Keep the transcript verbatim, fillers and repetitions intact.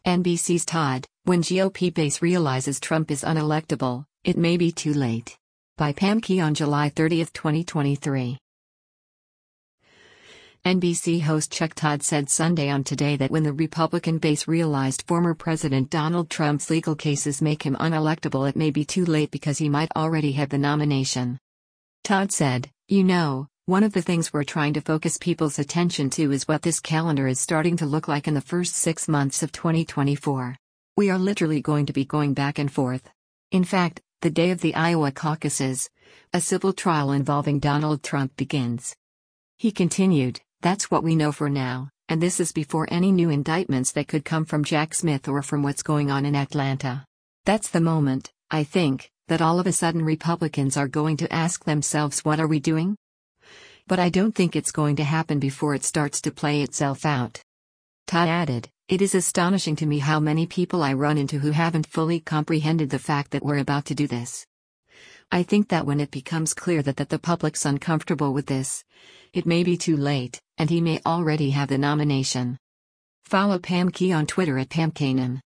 N B C's Todd, when G O P base realizes Trump is unelectable, it may be too late. By Pam Key on July thirtieth, twenty twenty-three. N B C host Chuck Todd said Sunday on Today that when the Republican base realized former President Donald Trump's legal cases make him unelectable, it may be too late because he might already have the nomination. Todd said, "You know, one of the things we're trying to focus people's attention to is what this calendar is starting to look like in the first six months of twenty twenty-four. We are literally going to be going back and forth. In fact, the day of the Iowa caucuses, a civil trial involving Donald Trump begins." He continued, "That's what we know for now, and this is before any new indictments that could come from Jack Smith or from what's going on in Atlanta. That's the moment, I think, that all of a sudden Republicans are going to ask themselves, what are we doing? But I don't think it's going to happen before it starts to play itself out." Todd added, "It is astonishing to me how many people I run into who haven't fully comprehended the fact that we're about to do this. I think that when it becomes clear that, that the public's uncomfortable with this, it may be too late, and he may already have the nomination." Follow Pam Key on Twitter at Pam Kanan.